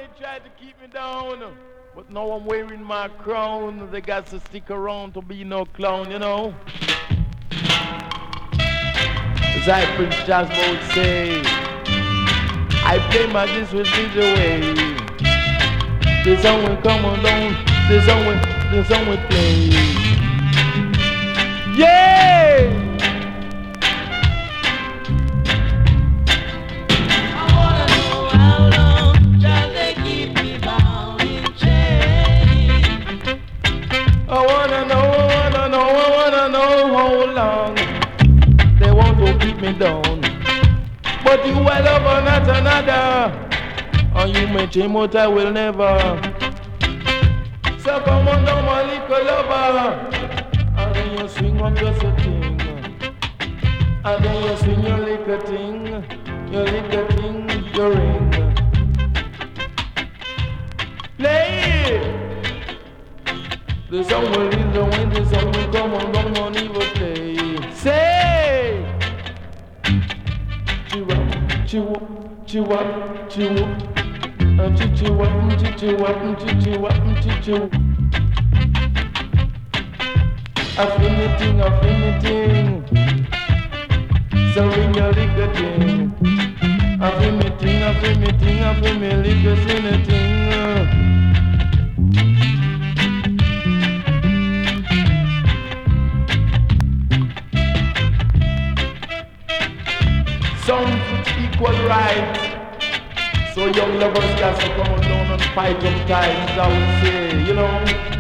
tried to keep me down. But now I'm wearing my crown. They got to stick around to be no clown, you know. As I Prince Jasper would say, I play my this with DJ way. The song will come on down, the song will play. Yeah! I wanna know how long they want to keep me down. But you will love not another, and you may change what I will never. So come on down, my little lover, and then you swing up just a thing, and then you swing your little thing, your ring. Play it. The song will leave the wind, the song will come on, don't want even play. Say! Chihuahua, chihuahua, chihuahua, chihuahua, chihuahua, chihuahua, chihuahua. I feel me ting. So ring your little ting. I feel me little ting. Sounds equal right. So young lovers got to come down and fight sometimes, I would say, you know.